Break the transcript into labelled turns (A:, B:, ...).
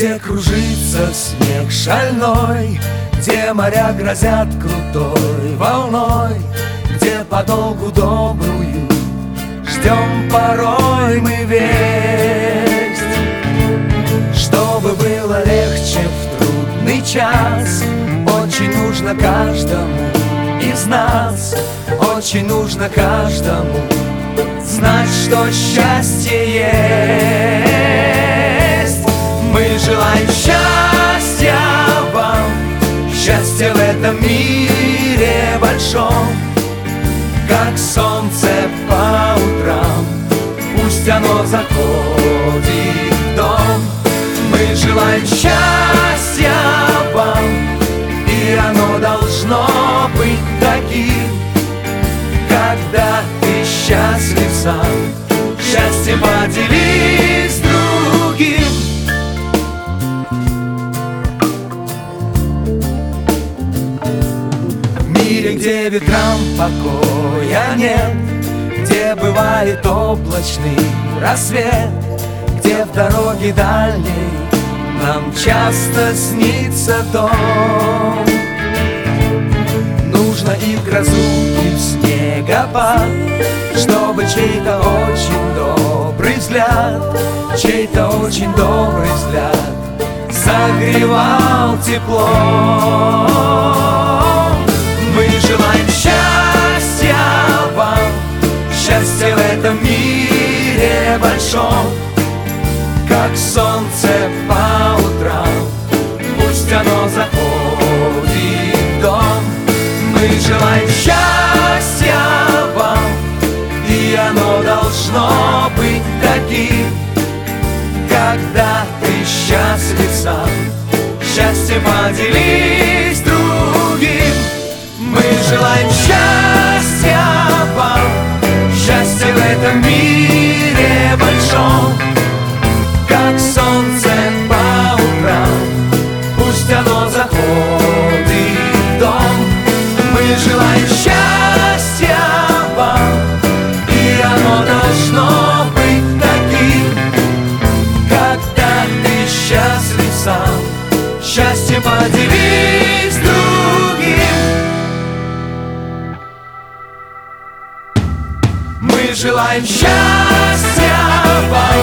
A: где кружится снег шальной, где моря грозят крутой волной, где подолгу добрую ждем порой мы весть. Чтобы было легче в трудный час, очень нужно каждому из нас, очень нужно каждому знать, что счастье есть. Мы желаем счастья вам, счастья в этом мире большом, как солнце по утрам, пусть оно заходит в дом. Мы желаем счастья вам, и оно должно быть таким, когда ты счастлив сам, счастьем поделись с другим. В мире, где ветрам покоя нет, где бывает облачный рассвет, где в дороге дальней нам часто снится дом. Нужно и в грозу, и в снегопад, чтобы чей-то очень добрый взгляд, чей-то очень добрый взгляд согревал тепло. Мы желаем счастья вам, счастья в этом мире большом, как солнце по утрам, пусть оно заходит в дом. Мы желаем счастья вам, и оно должно быть таким, когда ты счастлив сам, счастье поделись с другим. Мы желаем счастья вам, счастья в этом мире большом, как солнце по утрам, пусть оно заходит в дом. Мы желаем счастья вам, и оно должно быть таким, когда ты счастлив сам, счастье поделись с другим. Мы желаем счастья вам,